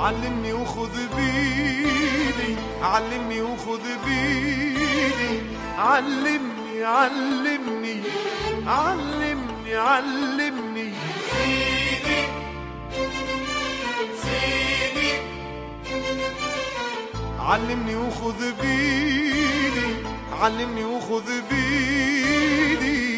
علمني وخذ بيدي، علمني وخذ بيدي، علمني علمني علمني علمني سيدي سيدي علمني وخذ بيدي، علمني وخذ بيدي.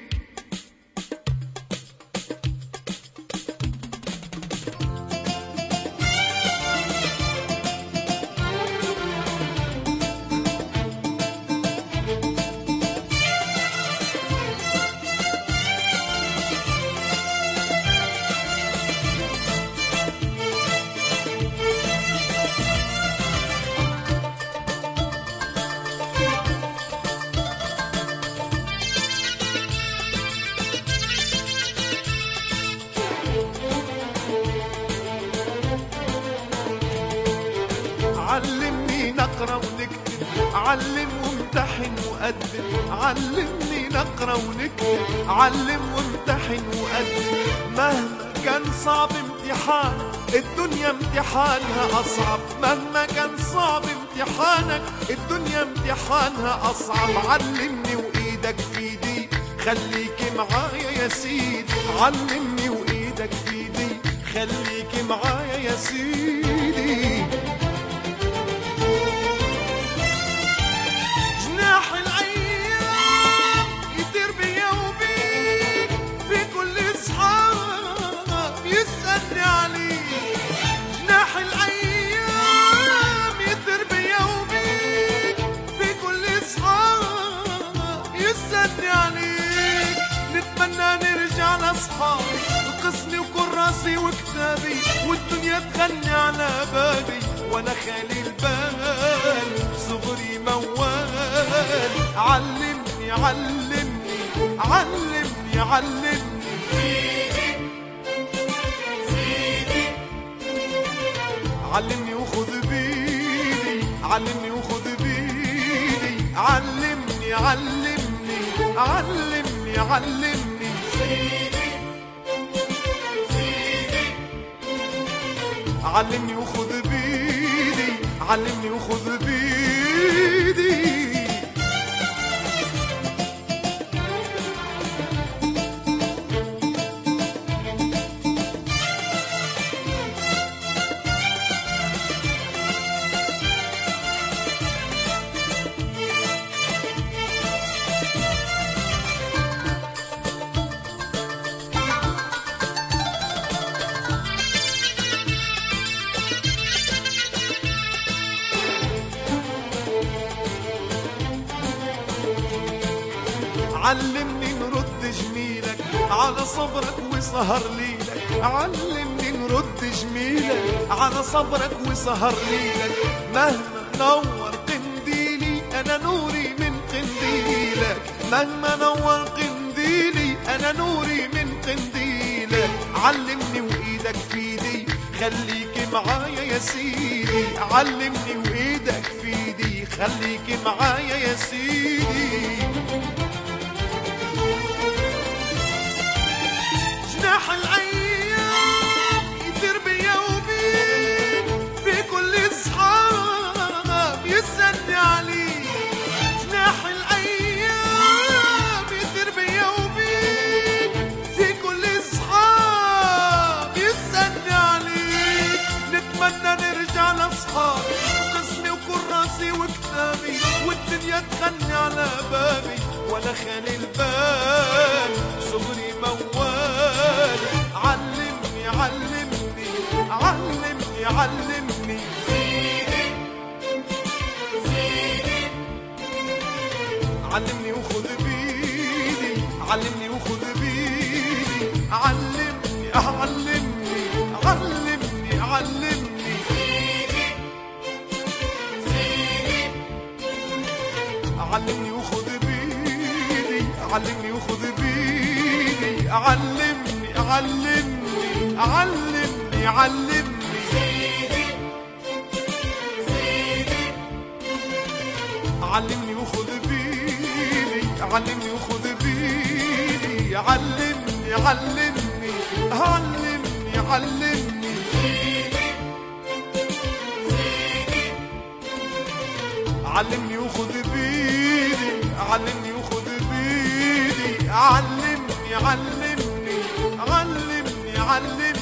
علمني نقرا ونكتب، علم وامتحن وقدم، علمني نقرا ونكتب، علم وامتحن وقدم. مهما كان صعب امتحانك الدنيا امتحانها أصعب، مهما كان صعب امتحانك الدنيا امتحانها أصعب. علمني وإيدك في ايدي خليك معايا يا سيدي، علمني وإيدك في ايدي خليك معايا يا سيدي. جناح الأيام يطير بيا وبيك، في كل صحاب يسألني عليك. جناح الأيام يطير بيا وبيك، في كل صحاب يسألني عليك. نتمنى نرجع لأصحاب قسمي وكراسي وكتابي، والدنيا تغني على بالي وأنا خالي البال صغري موال. علمني علمني علمني علمني سيدي سيدي علمني وخذ بيدي، علمني وخذ بيدي، علمني علمني علمني علمني سيدي سيدي علمني وخذ بيدي، علمني وخذ بيدي. علمني نرد جميلك على صبرك وسهر ليلك، علمني نرد جميلك على صبرك وسهر ليلك. مهما نور قنديلي أنا نوري من قنديلك، مهما نور قنديلي أنا نوري من قنديلك. علمني وإيدك في ايدي خليك معايا يا سيدي، علمني وإيدك في ايدي خليك معايا يا سيدي. جناح الأيام يطير بيا وبيك، في كل صحاب يسألني عليك. جناح الأيام يطير بيا وبيك، في كل صحاب يسألني عليك. نتمنى نرجع لأصحاب قسمي وكراسي وكتابي، والدنيا تغني على بابي وأنا خالي البال صغري موال. علمني علمني علمني علمني سيدي سيدي علمني وخذ بيدي، علمني وخذ بيدي، علمني علمني علمني علمني سيدي سيدي علمني وخذ بيدي، علمني وخذ بيدي، علمني علمني علمني علمني سيدي سيدي علمني وخذ بيدي، علمني وخذ بيدي، علمني علمني علمني علمني سيدي علمني وخذ بيدي علمني وخذ بيدي علمني علمني علمني علمني